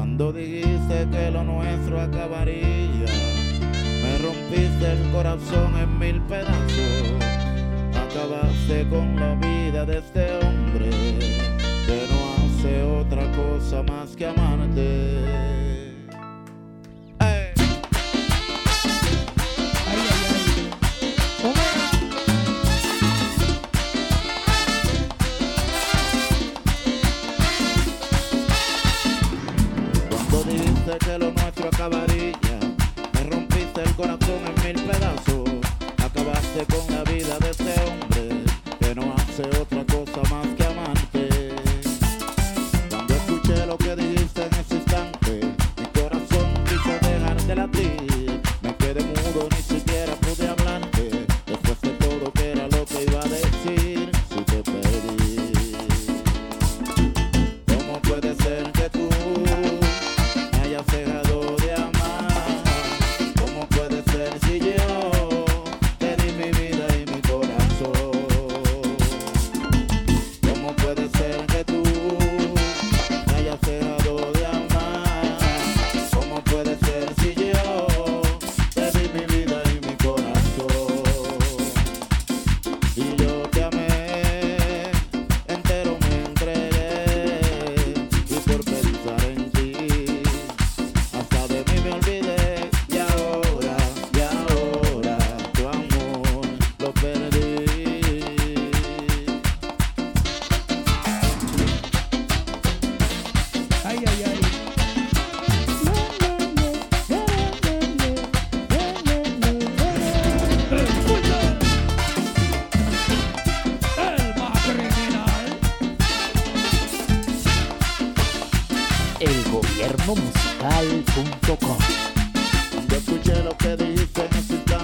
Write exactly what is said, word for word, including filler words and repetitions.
Cuando dijiste que lo nuestro acabaría, me rompiste el corazón en mil pedazos. Acabaste con la vida de este hombre que no hace otra cosa más que amarte. Que lo nuestro acabaría, me rompiste el corazón en mil pedazos. Acabaste con la vida de este hombre que no hace otra cosa más que amarte. Cuando escuché lo que dijiste en ese instante, mi corazón quiso dejar de latir. Me quedé mudo, ni siquiera pude hablarte. Después de todo, que era lo que iba a decir si te perdí. ¿Cómo puede ser que tú hayas dejado de amar? ¿Cómo puede ser si yo te di mi vida y mi corazón? ¿Cómo puede ser que tú hayas dejado de amar? ¿Cómo puede ser si yo te di mi vida y mi corazón? Y yo te amé, entero me entregué, y por pensar en ti hasta de mí me olvidé. Y ahora, y ahora tu amor lo perdí. Ay, ay, ay. Escucha. El más criminal. elgobiernomusical punto com. Cuando escuché lo que dijiste en ese instante,